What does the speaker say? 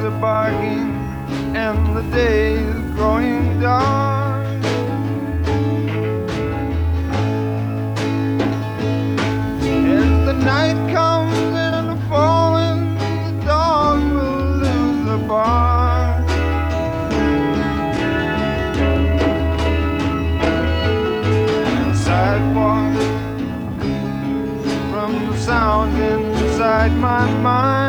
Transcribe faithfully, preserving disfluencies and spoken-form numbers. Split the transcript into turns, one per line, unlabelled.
are barking and the day is growing dark. As the night comes in the falling, the dog will lose the bark. And sidewalk from the sound inside my mind.